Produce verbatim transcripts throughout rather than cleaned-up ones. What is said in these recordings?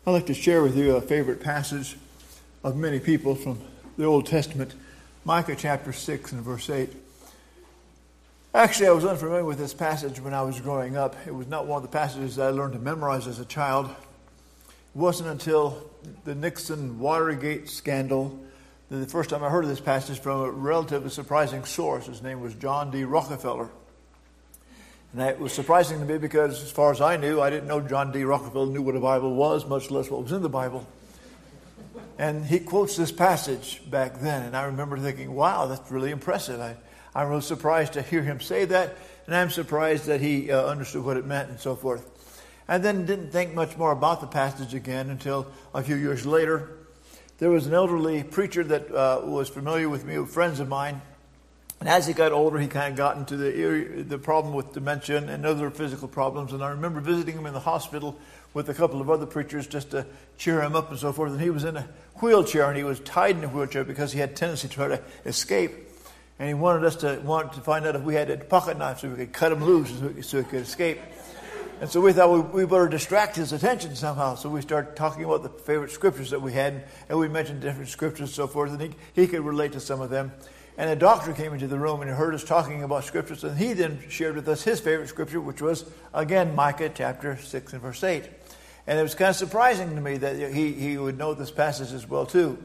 I'd like to share with you a favorite passage of many people from the Old Testament, Micah chapter six and verse eight. Actually, I was unfamiliar with this passage when I was growing up. It was not one of the passages that I learned to memorize as a child. It wasn't until the Nixon Watergate scandal that the first time I heard of this passage from a relatively surprising source. His name was John D. Rockefeller. And it was surprising to me because, as far as I knew, I didn't know John D. Rockefeller knew what a Bible was, much less what was in the Bible. And he quotes this passage back then, and I remember thinking, wow, that's really impressive. I, I'm really surprised to hear him say that, and I'm surprised that he uh, understood what it meant and so forth. And then didn't think much more about the passage again until a few years later. There was an elderly preacher that uh, was familiar with me, friends of mine. And as he got older, he kind of got into the area, the problem with dementia and other physical problems. And I remember visiting him in the hospital with a couple of other preachers just to cheer him up and so forth. And he was in a wheelchair, and he was tied in a wheelchair because he had a tendency to try to escape. And he wanted us to wanted to find out if we had a pocket knife so we could cut him loose so he, so he could escape. And so we thought we, we better distract his attention somehow. So we started talking about the favorite scriptures that we had, and we mentioned different scriptures and so forth, and he, he could relate to some of them. And a doctor came into the room and he heard us talking about scriptures, and he then shared with us his favorite scripture, which was, again, Micah chapter six and verse eight. And it was kind of surprising to me that he, he would know this passage as well, too.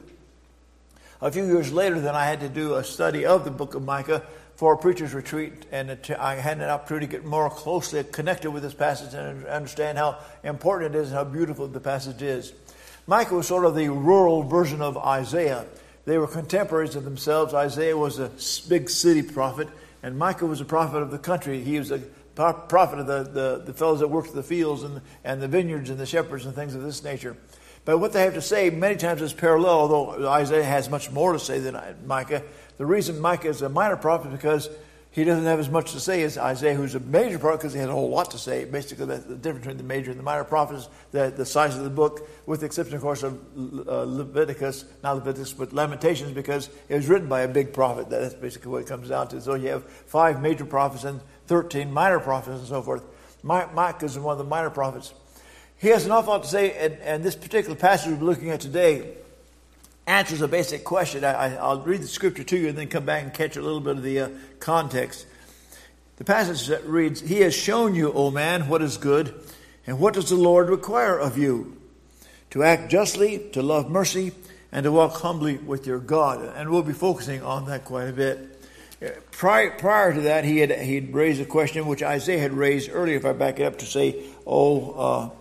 A few years later, then I had to do a study of the book of Micah for a preacher's retreat, and it, I had an opportunity to get more closely connected with this passage and understand how important it is and how beautiful the passage is. Micah was sort of the rural version of Isaiah. They were contemporaries of themselves. Isaiah was a big city prophet, and Micah was a prophet of the country. He was a prophet of the, the, the fellows that worked the fields and, and the vineyards and the shepherds and things of this nature. But what they have to say many times is parallel, although Isaiah has much more to say than Micah. The reason Micah is a minor prophet is because he doesn't have as much to say as Isaiah, who's a major prophet, because he has a whole lot to say. Basically, that's the difference between the major and the minor prophets, the, the size of the book, with the exception, of course, of uh, Leviticus, not Leviticus, but Lamentations, because it was written by a big prophet. That's basically what it comes down to. So you have five major prophets and thirteen minor prophets and so forth. Micah is one of the minor prophets. He has an awful lot to say, and, and this particular passage we're looking at today answers a basic question. I, I, I'll read the scripture to you and then come back and catch a little bit of the uh, context. The passage that reads, "He has shown you, O man, what is good, and what does the Lord require of you? To act justly, to love mercy, and to walk humbly with your God." And we'll be focusing on that quite a bit. Prior, prior to that, he had he'd raised a question which Isaiah had raised earlier, if I back it up to say, oh, uh,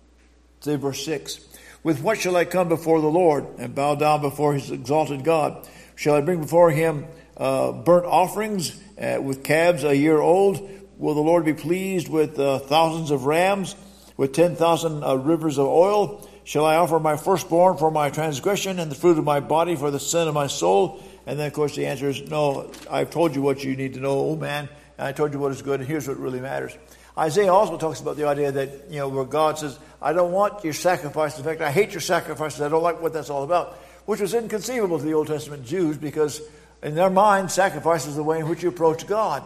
say verse six. "With what shall I come before the Lord and bow down before his exalted God? Shall I bring before him uh, burnt offerings uh, with calves a year old? Will the Lord be pleased with uh, thousands of rams, with ten thousand uh, rivers of oil? Shall I offer my firstborn for my transgression and the fruit of my body for the sin of my soul?" And then, of course, the answer is, no, I've told you what you need to know, oh man, and I told you what is good, and here's what really matters. Isaiah also talks about the idea that, you know, where God says, I don't want your sacrifice. In fact, I hate your sacrifices. I don't like what that's all about, which was inconceivable to the Old Testament Jews because in their mind, sacrifice is the way in which you approach God.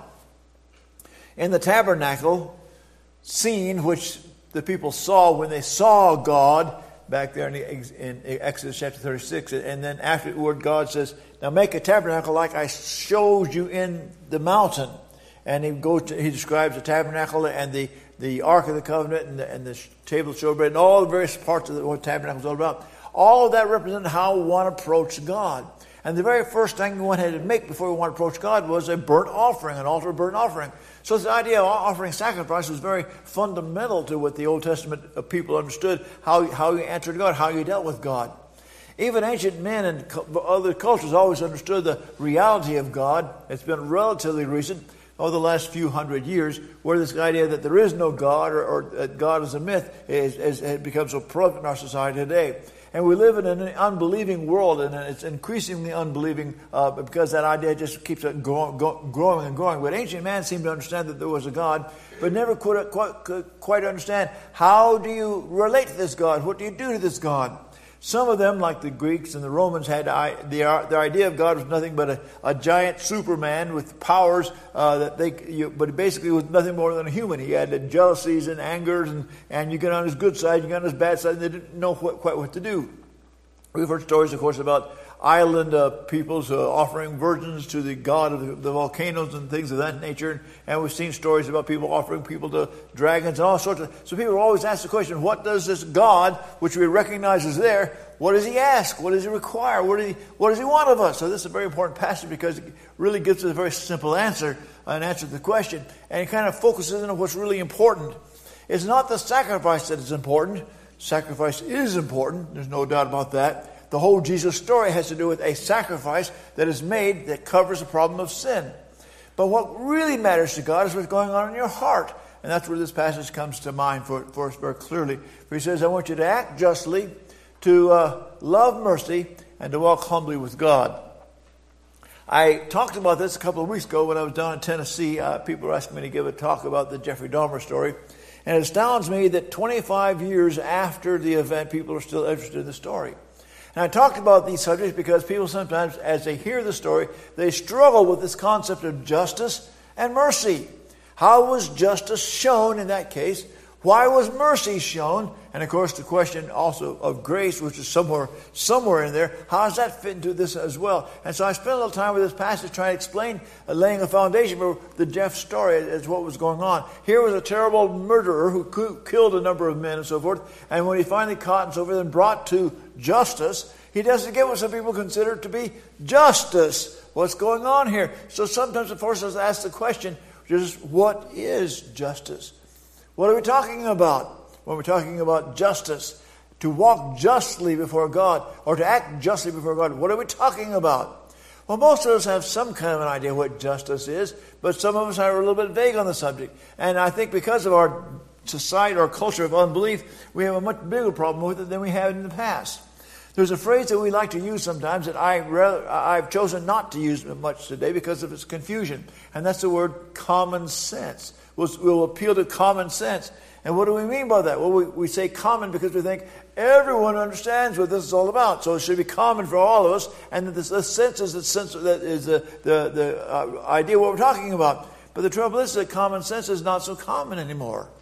In the tabernacle scene, which the people saw when they saw God, back there in, the, in Exodus chapter thirty-six, and then afterward God says, now make a tabernacle like I showed you in the mountain. And he goes to, he describes the tabernacle and the, the Ark of the Covenant and the, and the table of showbread and all the various parts of the, what the tabernacle is all about. All of that represented how one approached God. And the very first thing one had to make before one approached God was a burnt offering, an altar burnt offering. So the idea of offering sacrifice was very fundamental to what the Old Testament people understood, how, how you answered God, how you dealt with God. Even ancient men and other cultures always understood the reality of God. It's been relatively recent, over the last few hundred years, where this idea that there is no God or, or that God is a myth is, is, has become so prevalent in our society today. And we live in an unbelieving world, and it's increasingly unbelieving uh, because that idea just keeps growing, growing and growing. But ancient man seemed to understand that there was a God, but never could quite, could quite understand how do you relate to this God? What do you do to this God? Some of them, like the Greeks and the Romans, had the their idea of God was nothing but a, a giant Superman with powers uh, that they, you, but basically was nothing more than a human. He had jealousies and angers, and, and you get on his good side, you get on his bad side, and they didn't know what, quite what to do. We've heard stories, of course, about island uh, peoples uh, offering virgins to the god of the, the volcanoes and things of that nature. And we've seen stories about people offering people to dragons and all sorts of... So people always ask the question, what does this God, which we recognize is there, what does he ask? What does he require? What does he, what does he want of us? So this is a very important passage because it really gives us a very simple answer, an answer to the question. And it kind of focuses on what's really important. It's not the sacrifice that is important. Sacrifice is important. There's no doubt about that. The whole Jesus story has to do with a sacrifice that is made that covers the problem of sin. But what really matters to God is what's going on in your heart. And that's where this passage comes to mind for, for us very clearly. For he says, I want you to act justly, to uh, love mercy, and to walk humbly with God. I talked about this a couple of weeks ago when I was down in Tennessee. Uh, people were asking me to give a talk about the Jeffrey Dahmer story. And it astounds me that twenty-five years after the event, people are still interested in the story. And I talked about these subjects because people sometimes, as they hear the story, they struggle with this concept of justice and mercy. How was justice shown in that case? Why was mercy shown? And of course, the question also of grace, which is somewhere somewhere in there. How does that fit into this as well? And so I spent a little time with this passage trying to explain, uh, laying a foundation for the Jeff story as what was going on. Here was a terrible murderer who co- killed a number of men and so forth. And when he finally caught and so forth and brought to justice, he doesn't get what some people consider to be justice. What's going on here? So sometimes it forces us to ask the question, just what is justice? What are we talking about when we're talking about justice? To walk justly before God or to act justly before God, what are we talking about? Well, most of us have some kind of an idea what justice is, but some of us are a little bit vague on the subject. And I think because of our society, our culture of unbelief, we have a much bigger problem with it than we had in the past. There's a phrase that we like to use sometimes that I rather, I've chosen not to use much today because of its confusion. And that's the word common sense. We'll, we'll appeal to common sense. And what do we mean by that? Well, we, we say common because we think everyone understands what this is all about. So it should be common for all of us. And that the sense is the sense that is the, the, the uh, idea of what we're talking about. But the trouble is that common sense is not so common anymore.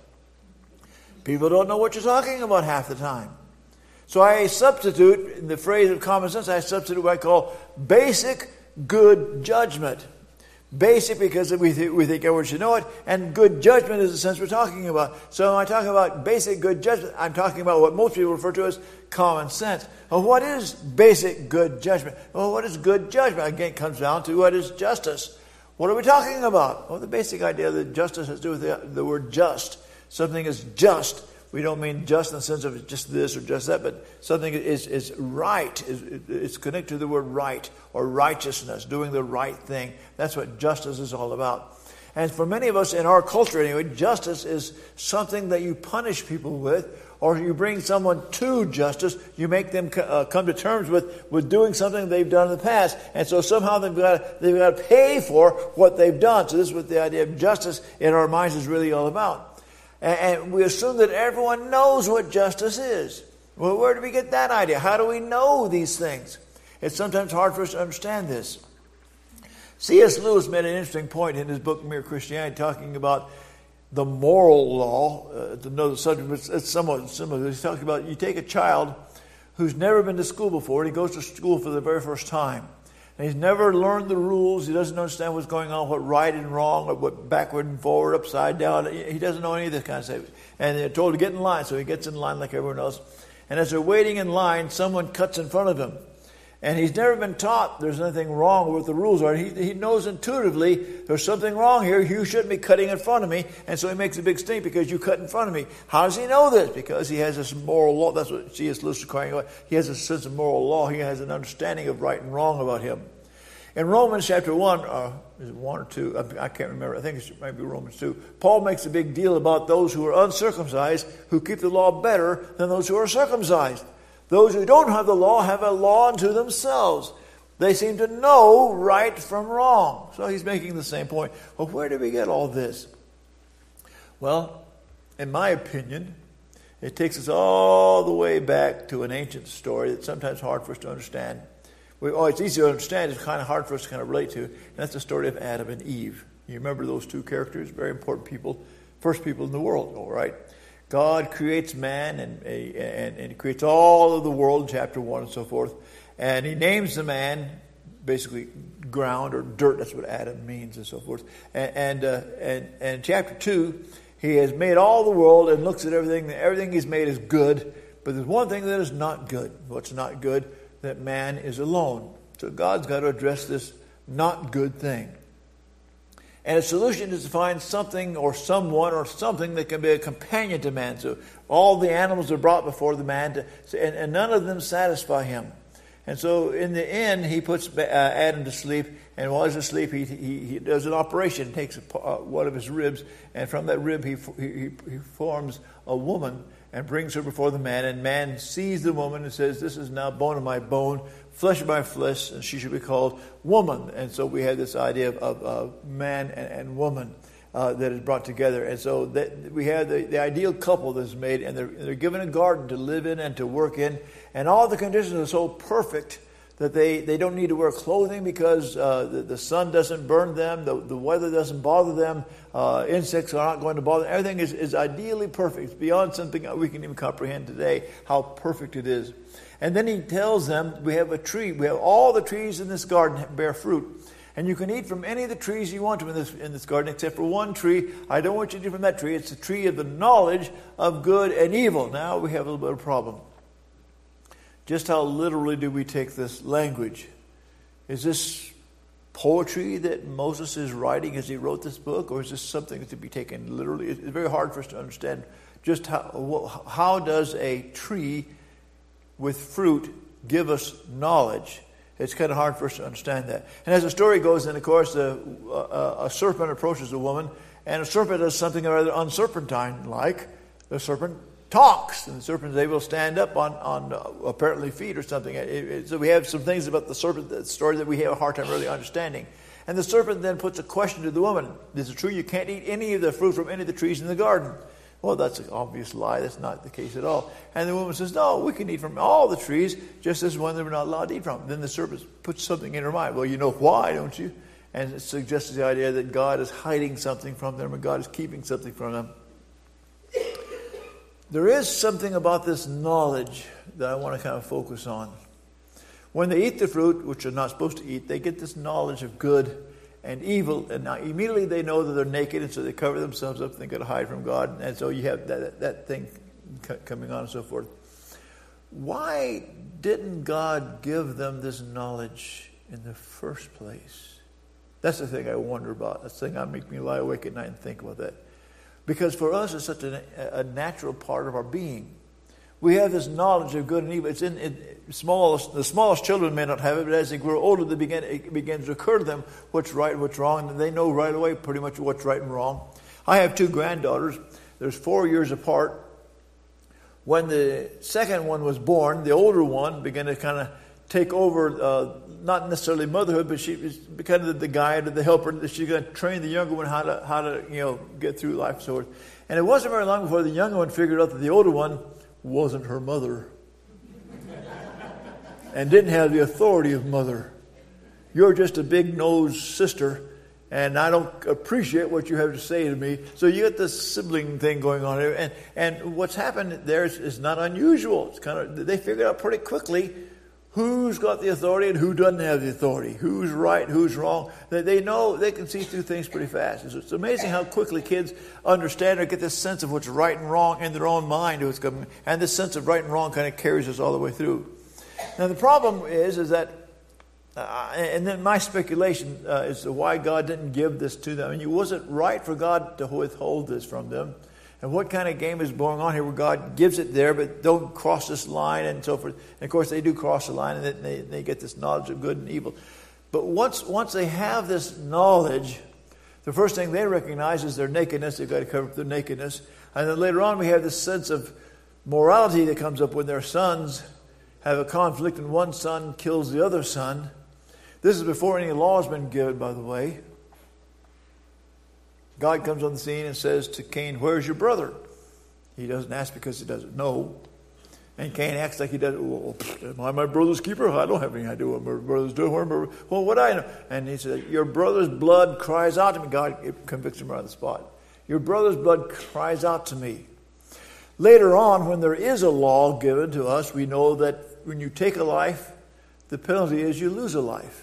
People don't know what you're talking about half the time. So I substitute, in the phrase of common sense, I substitute what I call basic good judgment. Basic because we, th- we think everyone should know it, and good judgment is the sense we're talking about. So when I talk about basic good judgment, I'm talking about what most people refer to as common sense. Well, what is basic good judgment? Well, what is good judgment? Again, it comes down to what is justice. What are we talking about? Well, the basic idea that justice has to do with the, the word just. Something is just. We don't mean just in the sense of just this or just that, but something is, is right. Is, it's connected to the word right or righteousness, doing the right thing. That's what justice is all about. And for many of us in our culture anyway, justice is something that you punish people with, or you bring someone to justice. You make them uh, come to terms with, with doing something they've done in the past. And so somehow they've got, to, they've got to pay for what they've done. So this is what the idea of justice in our minds is really all about. And we assume that everyone knows what justice is. Well, where do we get that idea? How do we know these things? It's sometimes hard for us to understand this. C S Lewis made an interesting point in his book, Mere Christianity, talking about the moral law. Uh, to know the subject, but it's somewhat similar. He's talking about you take a child who's never been to school before, and he goes to school for the very first time. And he's never learned the rules. He doesn't understand what's going on, what right and wrong, or what backward and forward, upside down. He doesn't know any of this kind of stuff. And they're told to get in line, so he gets in line like everyone else. And as they're waiting in line, someone cuts in front of him. And he's never been taught there's anything wrong with the rules are. He, he knows intuitively there's something wrong here. You shouldn't be cutting in front of me. And so he makes a big stink because you cut in front of me. How does he know this? Because he has this moral law. That's what C S Lewis is crying about. He has a sense of moral law. He has an understanding of right and wrong about him. In Romans chapter one, uh, is it one or two? I, I can't remember. I think it might be Romans two. Paul makes a big deal about those who are uncircumcised who keep the law better than those who are circumcised. Those who don't have the law have a law unto themselves. They seem to know right from wrong. So he's making the same point. Well, where did we get all this? Well, in my opinion, It takes us all the way back to an ancient story that's sometimes hard for us to understand. We, oh, it's easy to understand. It's kind of hard for us to kind of relate to. And that's the story of Adam and Eve. You remember those two characters? Very important people. First people in the world, all right? God creates man and, and, and creates all of the world in chapter one and so forth. And he names the man basically ground or dirt. That's what Adam means and so forth. And, and, uh, and, and chapter two, he has made all the world and looks at everything. Everything he's made is good. But there's one thing that is not good. What's not good? That man is alone. So God's got to address this not good thing. And a solution is to find something or someone or something that can be a companion to man. So all the animals are brought before the man, to, and, and none of them satisfy him. And so in the end, he puts uh, Adam to sleep. And while he's asleep, he, he, he does an operation, takes a, uh, one of his ribs, and from that rib he, he, he forms a woman and brings her before the man. And man sees the woman and says, "This is now bone of my bone, flesh of my flesh, and she should be called woman." And so we have this idea of, of, of man and, and woman uh, that is brought together. And so that we have the, the ideal couple that's made, and they're, they're given a garden to live in and to work in. And all the conditions are so perfect that they, they don't need to wear clothing because uh, the, the sun doesn't burn them, the, the weather doesn't bother them, uh, insects are not going to bother them. Everything is, is ideally perfect. It's beyond something we can even comprehend today, how perfect it is. And then he tells them, we have a tree, we have all the trees in this garden bear fruit. And you can eat from any of the trees you want to in this, in this garden, except for one tree. I don't want you to eat from that tree. It's the tree of the knowledge of good and evil. Now we have a little bit of a problem. Just how literally do we take this language? Is this poetry that Moses is writing as he wrote this book, or is this something to be taken literally? It's very hard for us to understand just how, how does a tree with fruit give us knowledge? It's kind of hard for us to understand that. And as the story goes, then of course a, a, a serpent approaches a woman, and a serpent does something rather unserpentine-like. The serpent talks, and the serpent is able to stand up on, on uh, apparently feet or something. It, it, so we have some things about the serpent, the story that we have a hard time really understanding. And the serpent then puts a question to the woman. Is it true you can't eat any of the fruit from any of the trees in the garden? Well, that's an obvious lie. That's not the case at all. And the woman says, no, we can eat from all the trees, just as one that we're not allowed to eat from. Then the serpent puts something in her mind. Well, you know why, don't you? And it suggests the idea that God is hiding something from them, or God is keeping something from them. There is something about this knowledge that I want to kind of focus on. When they eat the fruit, which they're not supposed to eat, they get this knowledge of good and evil, and now immediately they know that they're naked, and so they cover themselves up and they've got to hide from God. And so you have that, that thing coming on and so forth. Why didn't God give them this knowledge in the first place? That's the thing I wonder about. That's the thing that makes me lie awake at night and think about that. Because for us, it's such a, a natural part of our being. We have this knowledge of good and evil. It's in it, smallest. The smallest children may not have it, but as they grow older, they begin, it begins to occur to them what's right and what's wrong, and they know right away pretty much what's right and wrong. I have two granddaughters. There's four years apart. When the second one was born, the older one began to kind of take over, uh, not necessarily motherhood, but she was kind of the guide, the helper. She's going to train the younger one how to how to you know get through life, so forth. And it wasn't very long before the younger one figured out that the older one wasn't her mother, and didn't have the authority of mother. You're just a big-nosed sister, and I don't appreciate what you have to say to me. So you get this sibling thing going on here, and and what's happened there is, is not unusual. It's kind of they figured out pretty quickly who's got the authority and who doesn't have the authority, who's right, who's wrong. They, they know, they can see through things pretty fast. It's, it's amazing how quickly kids understand or get this sense of what's right and wrong in their own mind. What's coming, and this sense of right and wrong kind of carries us all the way through. Now the problem is, is that, uh, and then my speculation uh, as to why God didn't give this to them. I mean, it wasn't right for God to withhold this from them. And what kind of game is going on here where God gives it there, but don't cross this line and so forth. And of course, they do cross the line, and then they, they get this knowledge of good and evil. But once once they have this knowledge, the first thing they recognize is their nakedness. They've got to cover up their nakedness. And then later on, we have this sense of morality that comes up when their sons have a conflict and one son kills the other son. This is before any law has been given, by the way. God comes on the scene and says to Cain, "Where's your brother?" He doesn't ask because he doesn't know. And Cain acts like he does. Well, am I my brother's keeper? I don't have any idea what my brother's doing. Well, what do I know? And he said, your brother's blood cries out to me. God convicts him right on the spot. Your brother's blood cries out to me. Later on, when there is a law given to us, we know that when you take a life, the penalty is you lose a life.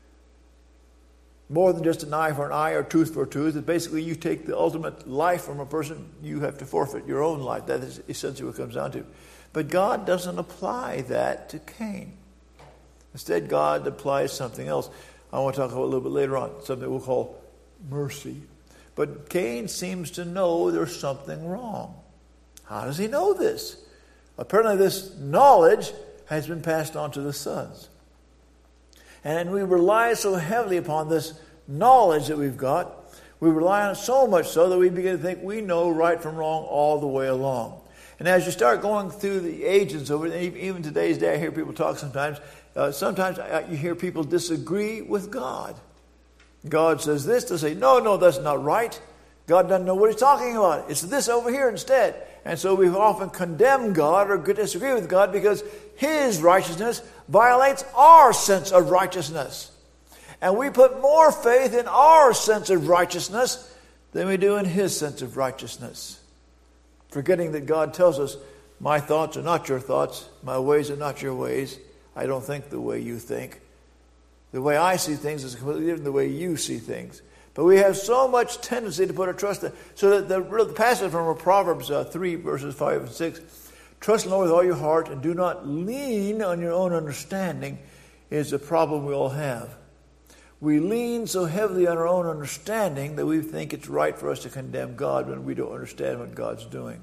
More than just an eye for an eye or tooth for a tooth. It's basically you take the ultimate life from a person, you have to forfeit your own life. That is essentially what it comes down to. But God doesn't apply that to Cain. Instead, God applies something else. I want to talk about a little bit later on, something we'll call mercy. But Cain seems to know there's something wrong. How does he know this? Apparently this knowledge has been passed on to the sons. And we rely so heavily upon this knowledge that we've got. We rely on it so much so that we begin to think we know right from wrong all the way along. And as you start going through the ages over, even today's day, I hear people talk sometimes. Uh, sometimes you hear people disagree with God. God says this, they say, no, no, that's not right. God doesn't know what he's talking about. It's this over here instead. And so we've often condemned God or disagree with God because his righteousness violates our sense of righteousness. And we put more faith in our sense of righteousness than we do in his sense of righteousness. Forgetting that God tells us, my thoughts are not your thoughts, my ways are not your ways. I don't think the way you think. The way I see things is completely different than the way you see things. But we have so much tendency to put our trust in. So that the, the passage from Proverbs uh, three, verses five and six, trust in the Lord with all your heart and do not lean on your own understanding, is a problem we all have. We lean so heavily on our own understanding that we think it's right for us to condemn God when we don't understand what God's doing.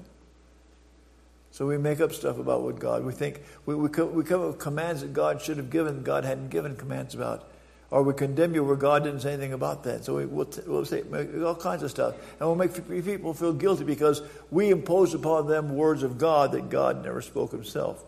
So we make up stuff about what God, we think, we, we, come, we come up with commands that God should have given, God hadn't given commands about. Or we condemn you where God didn't say anything about that. So we, we'll, we'll say all kinds of stuff. And we'll make people feel guilty because we impose upon them words of God that God never spoke himself.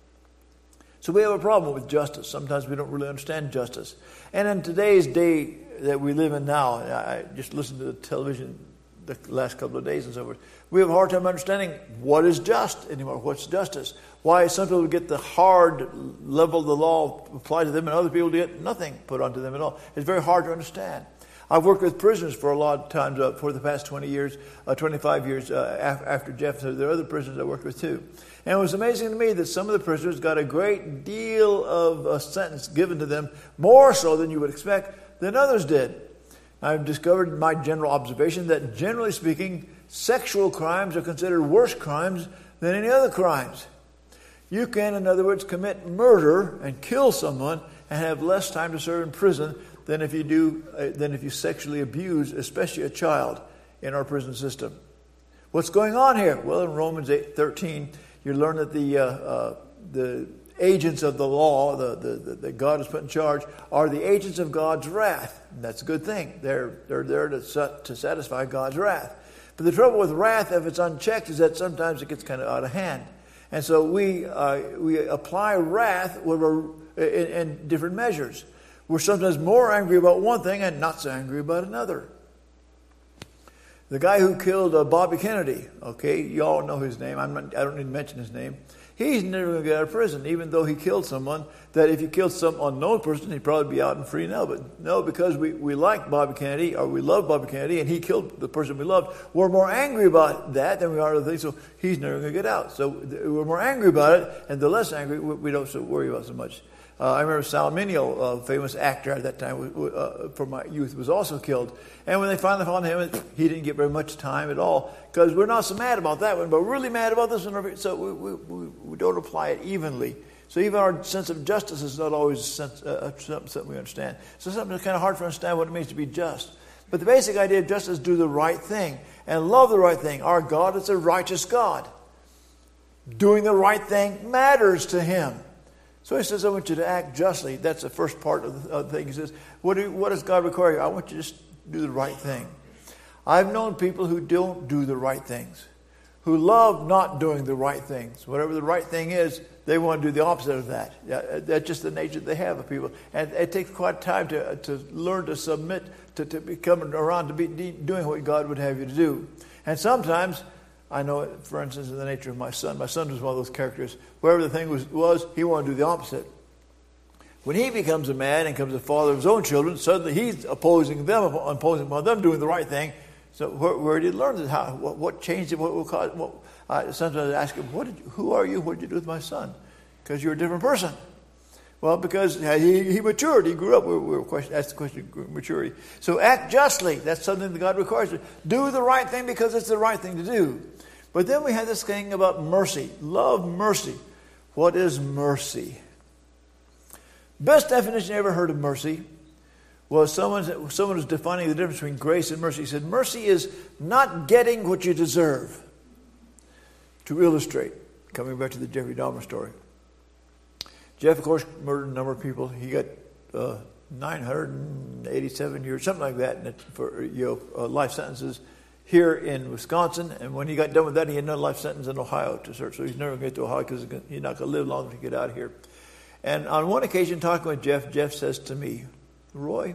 So we have a problem with justice. Sometimes we don't really understand justice. And in today's day that we live in now, I just listened to the television the last couple of days and so forth, we have a hard time understanding what is just anymore. What's justice? Why some people get the hard level of the law applied to them and other people get nothing put onto them at all. It's very hard to understand. I've worked with prisoners for a lot of times uh, for the past twenty years, uh, twenty-five years uh, af- after Jeff. So there are other prisoners I worked with too. And it was amazing to me that some of the prisoners got a great deal of a sentence given to them, more so than you would expect, than others did. I've discovered my general observation that generally speaking, sexual crimes are considered worse crimes than any other crimes. You can, in other words, commit murder and kill someone and have less time to serve in prison than if you do uh, than if you sexually abuse, especially a child, in our prison system. What's going on here? Well, in Romans eight thirteen, you learn that the uh, uh, the agents of the law, the, the, the, that God has put in charge, are the agents of God's wrath. And that's a good thing. They're they're there to to satisfy God's wrath. But the trouble with wrath, if it's unchecked, is that sometimes it gets kind of out of hand. And so we uh, we apply wrath when we're in, in different measures. We're sometimes more angry about one thing and not so angry about another. The guy who killed uh, Bobby Kennedy, okay, you all know his name. I'm not, I don't need to mention his name. He's never going to get out of prison, even though he killed someone that if he killed some unknown person, he'd probably be out and free now. But no, because we, we like Bobby Kennedy, or we love Bobby Kennedy, and he killed the person we loved, we're more angry about that than we are other things, so he's never going to get out. So we're more angry about it, and the less angry, we don't so worry about so much. Uh, I remember Sal Mineo, a famous actor at that time uh, from my youth, was also killed. And when they finally found him, he didn't get very much time at all, because we're not so mad about that one, but we're really mad about this one. So we, we, we don't apply it evenly. So even our sense of justice is not always a sense, uh, something, something we understand. So something that's kind of hard to understand what it means to be just. But the basic idea of justice is do the right thing and love the right thing. Our God is a righteous God. Doing the right thing matters to him. So he says, I want you to act justly. That's the first part of the, of the thing. He says, what, do, what does God require? I want you to just do the right thing. I've known people who don't do the right things, who love not doing the right things. Whatever the right thing is, they want to do the opposite of that. That's just the nature they have of people. And it takes quite time to, to learn to submit, to, to be coming around to be doing what God would have you to do. And sometimes I know it, for instance, in the nature of my son. My son was one of those characters. Wherever the thing was, was he wanted to do the opposite. When he becomes a man and becomes a father of his own children, suddenly he's opposing them, opposing upon them doing the right thing. So where, where did he learn this? How, what, what changed it? What, what caused? What, uh, sometimes I ask him, "What did you, who are you? What did you do with my son?" Because you're a different person. Well, because he, he matured. He grew up. We were question, that's the question of maturity. So act justly. That's something that God requires. Do the right thing because it's the right thing to do. But then we have this thing about mercy. Love mercy. What is mercy? Best definition I ever heard of mercy was someone, someone was defining the difference between grace and mercy. He said, mercy is not getting what you deserve. To illustrate, coming back to the Jeffrey Dahmer story. Jeff, of course, murdered a number of people. He got uh, nine hundred eighty-seven years, something like that, for you know uh, life sentences here in Wisconsin. And when he got done with that, he had another life sentence in Ohio to serve. So he's never going to get to Ohio because he's not going to live long to get out of here. And on one occasion, talking with Jeff, Jeff says to me, "Roy,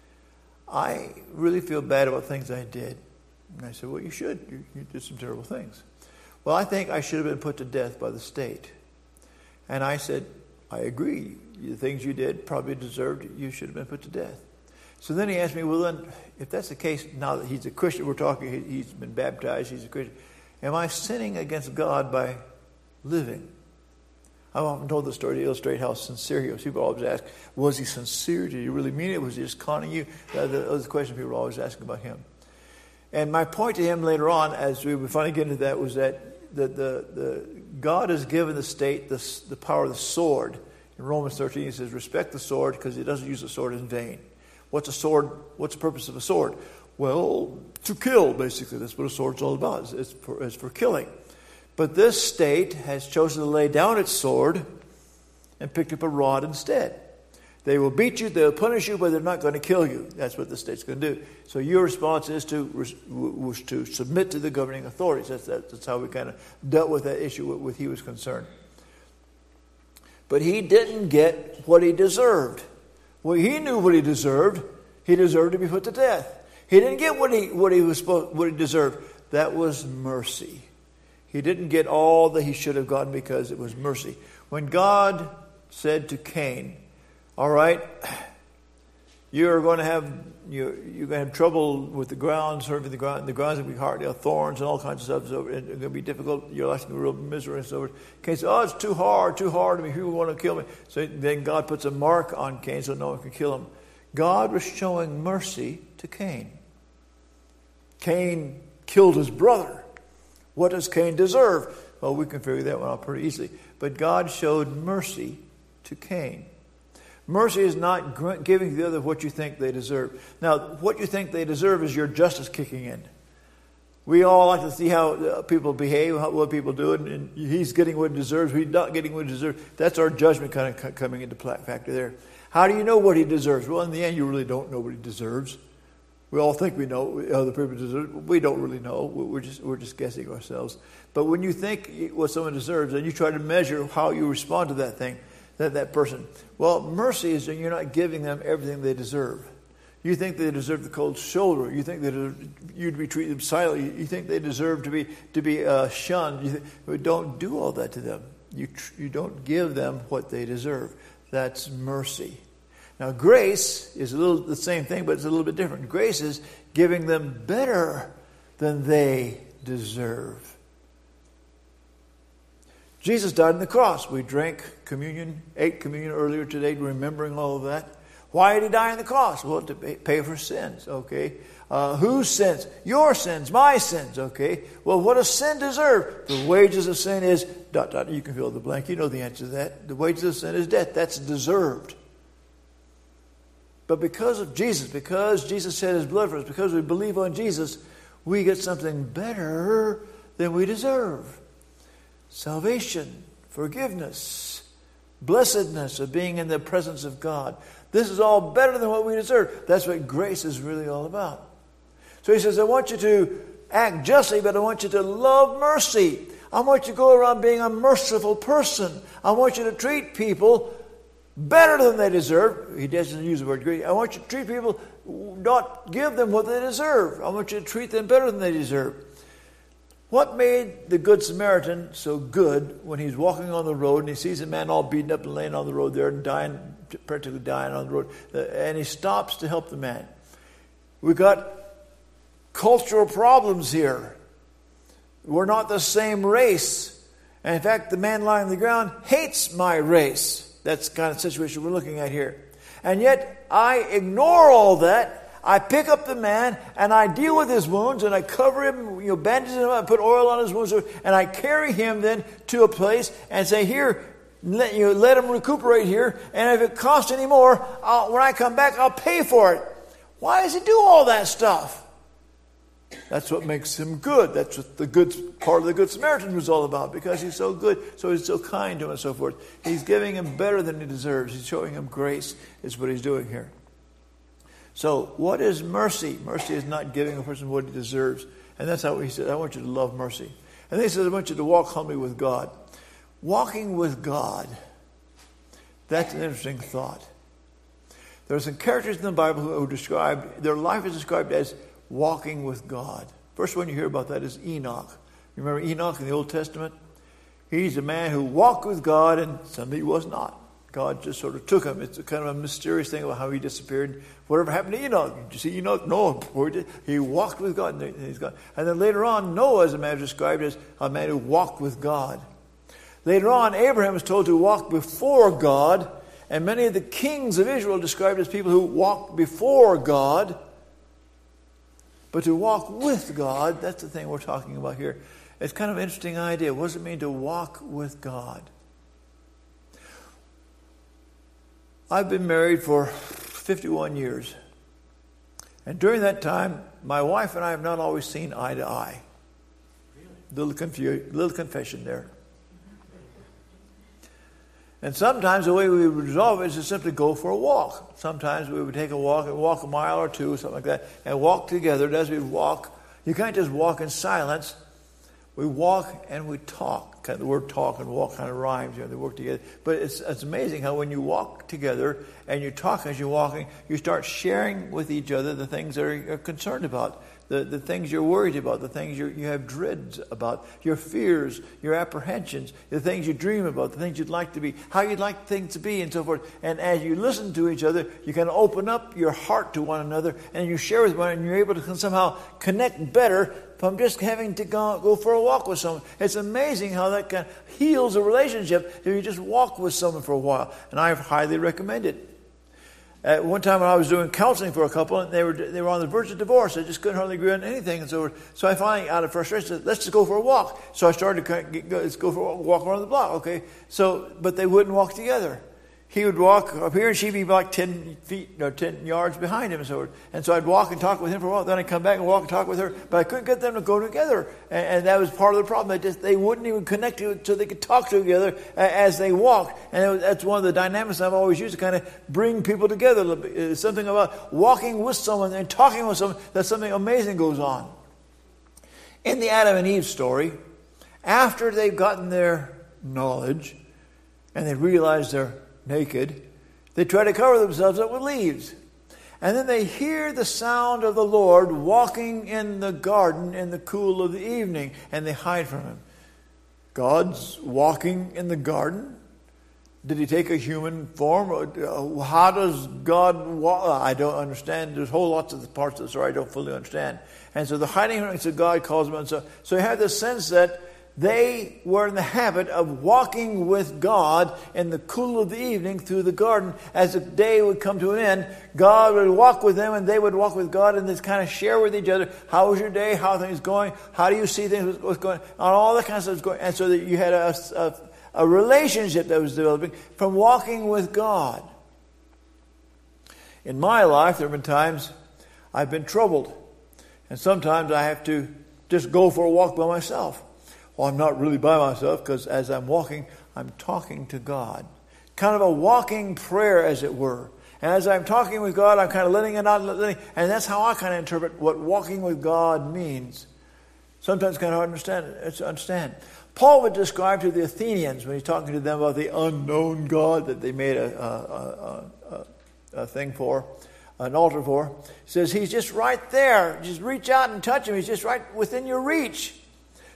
I really feel bad about things I did." And I said, "Well, you should. You, you did some terrible things." "Well, I think I should have been put to death by the state." And I said, "I agree. The things you did probably deserved, you should have been put to death." So then he asked me, "Well, then, if that's the case, now that he's a Christian, we're talking, he, he's been baptized, he's a Christian, am I sinning against God by living?" I've often told the story to illustrate how sincere he was. People always ask, was he sincere? Did he really mean it? Was he just conning you? That was the question people were always asking about him. And my point to him later on, as we would finally get into that, was that the, the, the God has given the state the, the power of the sword. In Romans thirteen, he says, respect the sword because he doesn't use the sword in vain. What's a sword? What's the purpose of a sword? Well, to kill, basically. That's what a sword's all about. It's, it's, for, it's for killing. But this state has chosen to lay down its sword and picked up a rod instead. They will beat you, they'll punish you, but they're not going to kill you. That's what the state's going to do. So your response is to was to submit to the governing authorities. That's, that's how we kind of dealt with that issue with, with he was concerned. But he didn't get what he deserved. Well, he knew what he deserved. He deserved to be put to death. He didn't get what he what he was supposed, what he deserved. That was mercy. He didn't get all that he should have gotten because it was mercy. When God said to Cain, "All right, you're going to have you're, you're going to have trouble with the ground, serving the ground. The ground's going to be hard. There are thorns and all kinds of stuff. So it's going to be difficult. Your life's going to be real misery and so forth." Cain said, "Oh, it's too hard, too hard. I mean, people want to kill me." So then God puts a mark on Cain so no one can kill him. God was showing mercy to Cain. Cain killed his brother. What does Cain deserve? Well, we can figure that one out pretty easily. But God showed mercy to Cain. Mercy is not giving the other what you think they deserve. Now, what you think they deserve is your justice kicking in. We all like to see how people behave, how, what people do, and, and he's getting what he deserves, he's not getting what he deserves. That's our judgment kind of coming into factor there. How do you know what he deserves? Well, in the end, you really don't know what he deserves. We all think we know other people deserve. We don't really know. We're just we're just guessing ourselves. But when you think what someone deserves, and you try to measure how you respond to that thing, that that person. Well, mercy is that you're not giving them everything they deserve. You think they deserve the cold shoulder. You think that you'd be treated silently. You think they deserve to be to be uh, shunned. You think, don't do all that to them. You you don't give them what they deserve. That's mercy. Now, grace is a little the same thing, but it's a little bit different. Grace is giving them better than they deserve. Jesus died on the cross. We drank communion, ate communion earlier today, remembering all of that. Why did he die on the cross? Well, to pay for sins, okay? Uh, whose sins? Your sins, my sins, okay? Well, what does sin deserve? The wages of sin is, dot, dot, you can fill the blank. You know the answer to that. The wages of sin is death. That's deserved. But because of Jesus, because Jesus shed his blood for us, because we believe on Jesus, we get something better than we deserve. Salvation, forgiveness, blessedness of being in the presence of God. This is all better than what we deserve. That's what grace is really all about. So he says, I want you to act justly, but I want you to love mercy. I want you to go around being a merciful person. I want you to treat people better than they deserve. He doesn't use the word greedy. I want you to treat people, not give them what they deserve. I want you to treat them better than they deserve. What made the Good Samaritan so good when he's walking on the road and he sees a man all beaten up and laying on the road there and dying, practically dying on the road, and he stops to help the man? We've got cultural problems here. We're not the same race. And in fact, the man lying on the ground hates my race. That's the kind of situation we're looking at here. And yet, I ignore all that. I pick up the man, and I deal with his wounds, and I cover him, you know, bandage him up, I put oil on his wounds, and I carry him then to a place and say, here, let, you know, let him recuperate here, and if it costs any more, I'll, when I come back, I'll pay for it. Why does he do all that stuff? That's what makes him good. That's what the good part of the Good Samaritan was all about, because he's so good, so he's so kind to him and so forth. He's giving him better than he deserves. He's showing him grace is what he's doing here. So what is mercy? Mercy is not giving a person what he deserves. And that's how he said, I want you to love mercy. And then he says, I want you to walk humbly with God. Walking with God, that's an interesting thought. There are some characters in the Bible who are described, their life is described as walking with God. First one you hear about that is Enoch. You remember Enoch in the Old Testament? He's a man who walked with God, and suddenly he was not. God just sort of took him. It's a kind of a mysterious thing about how he disappeared. Whatever happened to Enoch? Did you see Enoch? No. He walked with God, and he's gone. And then later on, Noah is a man described as a man who walked with God. Later on, Abraham is told to walk before God, and many of the kings of Israel are described as people who walked before God. But to walk with God, that's the thing we're talking about here. It's kind of an interesting idea. What does it mean to walk with God? I've been married for fifty-one years. And during that time, my wife and I have not always seen eye to eye. Little, confu- little confession there. And sometimes the way we would resolve it is to simply go for a walk. Sometimes we would take a walk and walk a mile or two, something like that, and walk together. And as we walk, you can't just walk in silence. We walk and we talk. Kind of the word talk and walk kind of rhymes, you know, they work together. But it's, it's amazing how when you walk together and you talk as you're walking, you start sharing with each other the things that you're concerned about, the, the things you're worried about, the things you're, you have dreads about, your fears, your apprehensions, the things you dream about, the things you'd like to be, how you'd like things to be, and so forth. And as you listen to each other, you can open up your heart to one another, and you share with one another, and you're able to somehow connect better from just having to go, go for a walk with someone. It's amazing how that kind of heals a relationship if you just walk with someone for a while. And I highly recommend it. At one time when I was doing counseling for a couple, and they were they were on the verge of divorce. They just couldn't hardly agree on anything. And so, so I finally, out of frustration, said, let's just go for a walk. So I started to get, go, let's go for a walk around the block. Okay. So, but they wouldn't walk together. He would walk up here, and she'd be like ten feet or ten yards behind him. And so, and so I'd walk and talk with him for a while. Then I'd come back and walk and talk with her. But I couldn't get them to go together. And, and that was part of the problem. They just they wouldn't even connect to it so they could talk together as they walked. And it was, that's one of the dynamics I've always used to kind of bring people together. It's something about walking with someone and talking with someone, that something amazing goes on. In the Adam and Eve story, after they've gotten their knowledge and they realize they're naked, they try to cover themselves up with leaves. And then they hear the sound of the Lord walking in the garden in the cool of the evening, and they hide from him. God's walking in the garden? Did he take a human form? How does God walk? I don't understand. There's whole lots of the parts of the story I don't fully understand. And so the hiding from him, so God calls them. And so, so you have this sense that they were in the habit of walking with God in the cool of the evening through the garden. As the day would come to an end, God would walk with them and they would walk with God, and they'd kind of share with each other, how was your day, how are things going, how do you see things, what's going on, all that kind of stuff was going. And so that you had a, a, a relationship that was developing from walking with God. In my life, there have been times I've been troubled, and sometimes I have to just go for a walk by myself. Well, I'm not really by myself, because as I'm walking, I'm talking to God. Kind of a walking prayer, as it were. And as I'm talking with God, I'm kind of letting it out, letting, and that's how I kind of interpret what walking with God means. Sometimes it's kind of hard to understand. To understand. Paul would describe to the Athenians, when he's talking to them about the unknown God that they made a, a, a, a, a thing for, an altar for, he says, he's just right there. Just reach out and touch him. He's just right within your reach.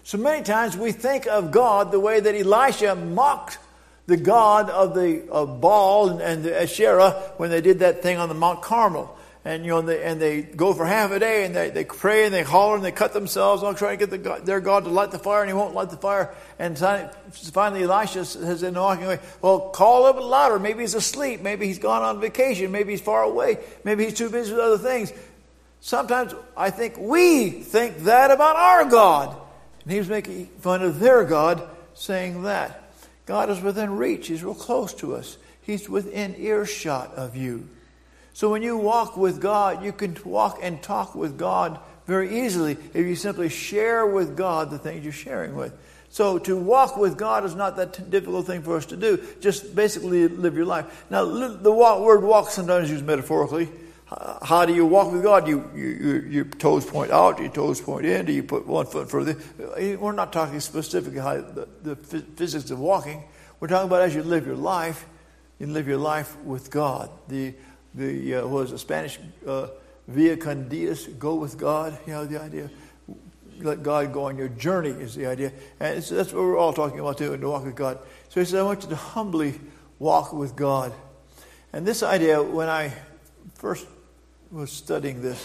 So many times we think of God the way that Elisha mocked the God of the of Baal and, and the Asherah when they did that thing on the Mount Carmel. And you know, and they, and they go for half a day, and they, they pray, and they holler, and they cut themselves, all trying to get the God, their God to light the fire, and he won't light the fire. And finally Elisha says in walking away, well, call a little bit louder. Maybe he's asleep. Maybe he's gone on vacation. Maybe he's far away. Maybe he's too busy with other things. Sometimes I think we think that about our God. And he was making fun of their God, saying that. God is within reach. He's real close to us. He's within earshot of you. So when you walk with God, you can walk and talk with God very easily if you simply share with God the things you're sharing with. So to walk with God is not that difficult thing for us to do. Just basically live your life. Now, the word walk sometimes is used metaphorically. How do you walk with God? You, you, your toes point out, your toes point in. Do you put one foot further? We're not talking specifically how the, the physics of walking. We're talking about as you live your life, you live your life with God. The The uh, what was the Spanish uh, via con Dios, go with God. You know the idea. Let God go on your journey is the idea, and it's, that's what we're all talking about too. To walk with God. So he said, I want you to humbly walk with God. And this idea, when I first was studying this,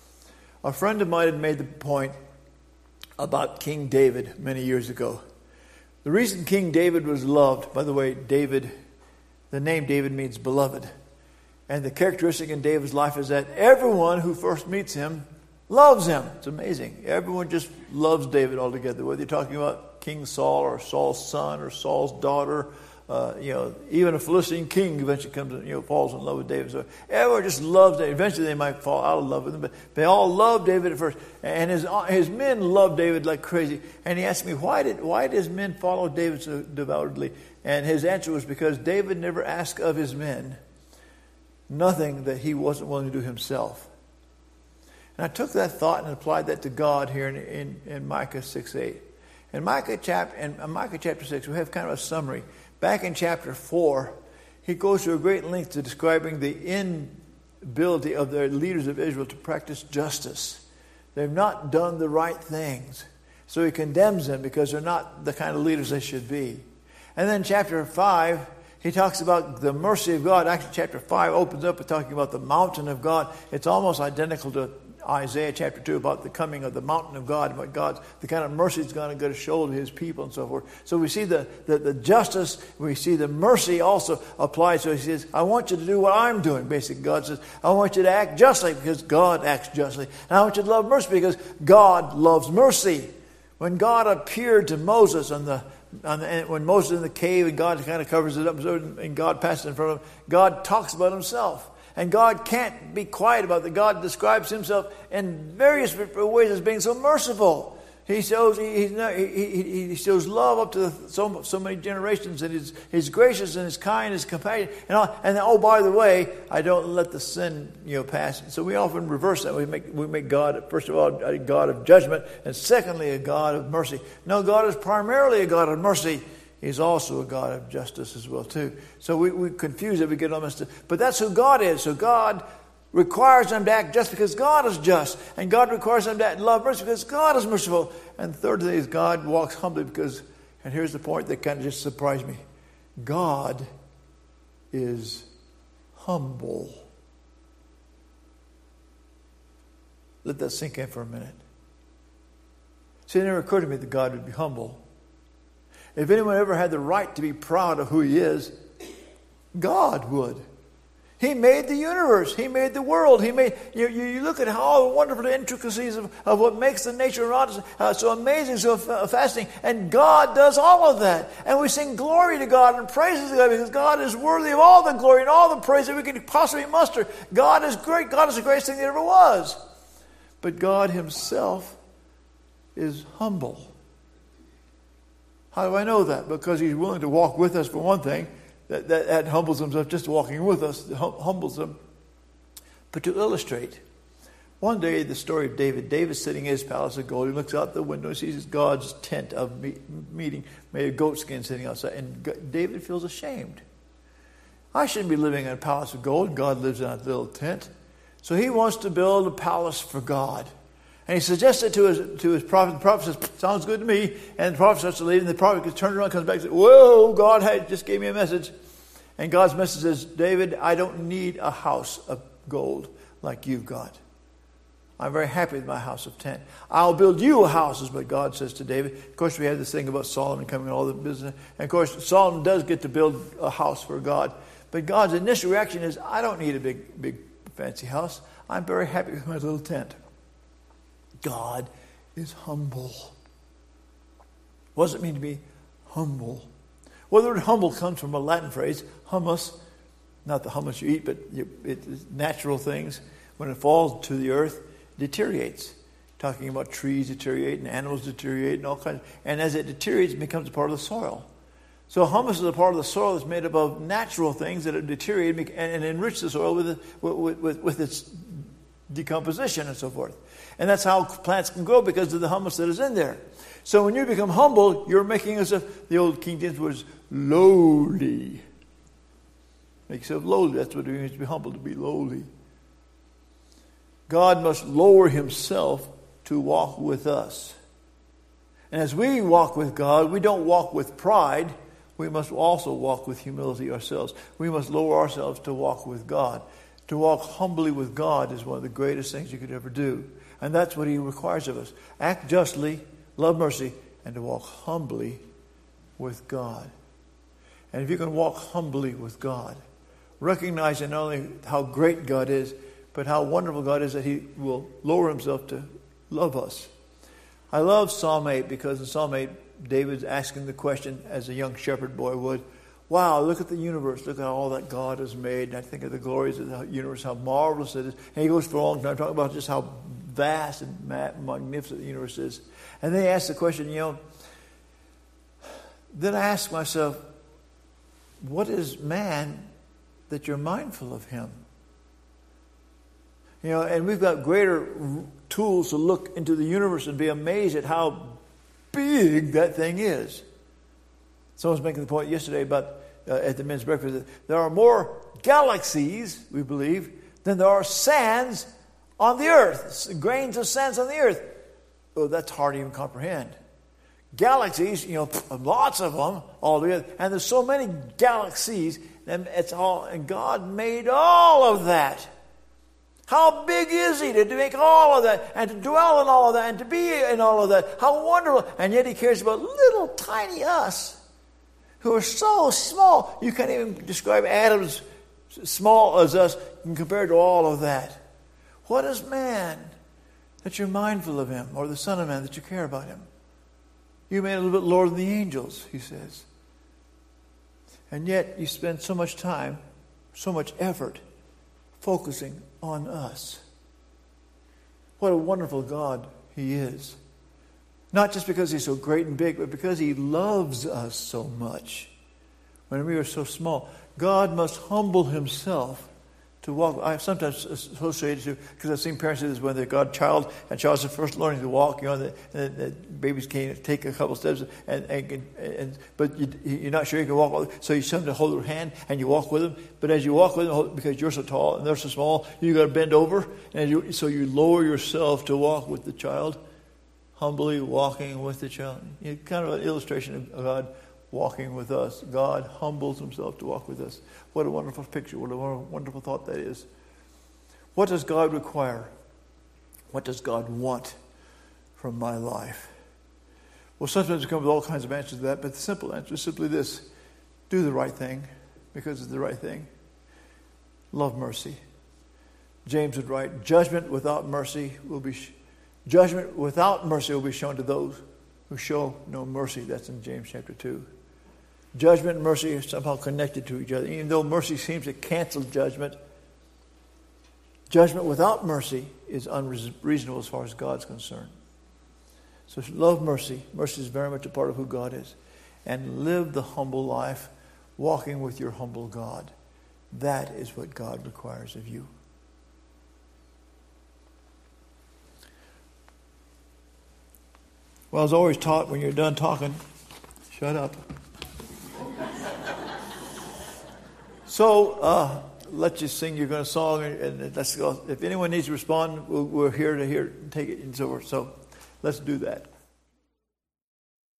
a friend of mine had made the point about King David many years ago. The reason King David was loved, by the way, David, the name David means beloved. And the characteristic in David's life is that everyone who first meets him loves him. It's amazing. Everyone just loves David altogether. Whether you're talking about King Saul or Saul's son or Saul's daughter, uh, you know, even a Philistine king eventually comes and you know falls in love with David. So everyone just loves David. Eventually they might fall out of love with him, but they all love David at first. And his his men love David like crazy. And he asked me, why did why did his men follow David so devotedly? And his answer was because David never asked of his men nothing that he wasn't willing to do himself. And I took that thought and applied that to God here in, in, in Micah six eight. In Micah chapter in Micah chapter six, we have kind of a summary. Back in chapter four, he goes to a great length to describing the inability of the leaders of Israel to practice justice. They've not done the right things. So he condemns them because they're not the kind of leaders they should be. And then chapter five, he talks about the mercy of God. Actually, chapter five opens up with talking about the mountain of God. It's almost identical to Isaiah chapter two about the coming of the mountain of God, what God's, the kind of mercy He's going to show to His people and so forth. So we see the, the, the justice, we see the mercy also applied. So He says, I want you to do what I'm doing. Basically, God says, I want you to act justly because God acts justly. And I want you to love mercy because God loves mercy. When God appeared to Moses on the On the, when Moses is in the cave and God kind of covers it up and God passes in front of him, God talks about himself. And God can't be quiet about it. God describes himself in various ways as being so merciful. He shows he, he, he, he shows love up to so, so many generations, and he's, he's gracious and he's kind, his compassion, and all, and then, oh, by the way, I don't let the sin you know pass. So we often reverse that. We make we make God first of all a God of judgment, and secondly a God of mercy. No, God is primarily a God of mercy. He's also a God of justice as well too. So we, we confuse it. We get almost, but that's who God is. So God requires them to act just because God is just. And God requires them to act love mercy because God is merciful. And the third thing is God walks humbly because, and here's the point that kind of just surprised me, God is humble. Let that sink in for a minute. See, it never occurred to me that God would be humble. If anyone ever had the right to be proud of who He is, God would. He made the universe. He made the world. He made. You, you, you look at how wonderful the intricacies of, of what makes the nature around us uh, so amazing, so f- fascinating. And God does all of that. And we sing glory to God and praises to God because God is worthy of all the glory and all the praise that we can possibly muster. God is great. God is the greatest thing that ever was. But God Himself is humble. How do I know that? Because He's willing to walk with us for one thing. That, that, that humbles Himself, just walking with us, hum, humbles Him. But to illustrate, one day the story of David, David's sitting in his palace of gold. He looks out the window and sees God's tent of meeting, made of goat skin sitting outside. And David feels ashamed. I shouldn't be living in a palace of gold. God lives in a little tent. So he wants to build a palace for God. And he suggests it to his, to his prophet. The prophet says, sounds good to me. And the prophet starts to leave. And the prophet gets turned around, comes back and says, whoa, God had just gave me a message. And God's message is, David, I don't need a house of gold like you've got. I'm very happy with my house of tent. I'll build you a house, is what God says to David. Of course, we have this thing about Solomon coming and all the business. And of course, Solomon does get to build a house for God. But God's initial reaction is, I don't need a big, big, fancy house. I'm very happy with my little tent. God is humble. What does it mean to be humble? Well, the word humble comes from a Latin phrase, hummus. Not the hummus you eat, but it's natural things. When it falls to the earth, it deteriorates. Talking about trees deteriorate and animals deteriorate and all kinds. And as it deteriorates, it becomes a part of the soil. So humus is a part of the soil that's made up of natural things that have deteriorated and, and enrich the soil with, with, with, with its decomposition and so forth. And that's how plants can grow, because of the humus that is in there. So when you become humble, you're making yourself, the old King James was lowly. Make yourself lowly. That's what it means to be humble, to be lowly. God must lower himself to walk with us. And as we walk with God, we don't walk with pride. We must also walk with humility ourselves. We must lower ourselves to walk with God. To walk humbly with God is one of the greatest things you could ever do. And that's what he requires of us. Act justly, love mercy, and to walk humbly with God. And if you can walk humbly with God, recognizing not only how great God is, but how wonderful God is that he will lower himself to love us. I love Psalm eight, because in Psalm eight, David's asking the question as a young shepherd boy would, wow, look at the universe. Look at all that God has made. And I think of the glories of the universe, how marvelous it is. And he goes for a long time talking about just how vast and magnificent the universe is. And then he asks the question, you know, then I ask myself, what is man that you're mindful of him? You know, and we've got greater tools to look into the universe and be amazed at how big that thing is. Someone was making the point yesterday about uh, at the men's breakfast that there are more galaxies, we believe, than there are sands on the earth, grains of sands on the earth. Oh, that's hard to even comprehend. Galaxies, you know, lots of them all together, and there's so many galaxies, and it's all, and God made all of that. How big is he to make all of that, and to dwell in all of that, and to be in all of that? How wonderful! And yet he cares about little tiny us, who are so small. You can't even describe atoms small as us compared to all of that. What is man that you're mindful of him, or the Son of Man that you care about him? You made a little bit lower than the angels, he says. And yet you spend so much time, so much effort focusing on us. What a wonderful God he is. Not just because he's so great and big, but because he loves us so much. When we are so small, God must humble himself to walk. I sometimes associate it to, because I've seen parents do this when they've got a child, and child's first learning to walk. You know, the, the, the babies can't take a couple steps, and, and, and but you, you're not sure you can walk. So you send them to hold their hand, and you walk with them. But as you walk with them, because you're so tall and they're so small, you got to bend over, and you, so you lower yourself to walk with the child, humbly walking with the child. You know, kind of an illustration of God walking with us. God humbles himself to walk with us. What a wonderful picture. What a wonderful thought that is. What does God require? What does God want from my life? Well, sometimes we come with all kinds of answers to that, but the simple answer is simply this. Do the right thing because it's the right thing. Love mercy. James would write, judgment without mercy will be sh- judgment without mercy will be shown to those who show no mercy. That's in James chapter two. Judgment and mercy are somehow connected to each other. Even though mercy seems to cancel judgment, judgment without mercy is unreasonable as far as God's concerned. So love mercy. Mercy is very much a part of who God is. And live the humble life, walking with your humble God. That is what God requires of you. Well, I was always taught when you're done talking, shut up. So, uh, let you sing your gonna song, and, and let's go. If anyone needs to respond, we'll, we're here to hear take it and so forth. So let's do that.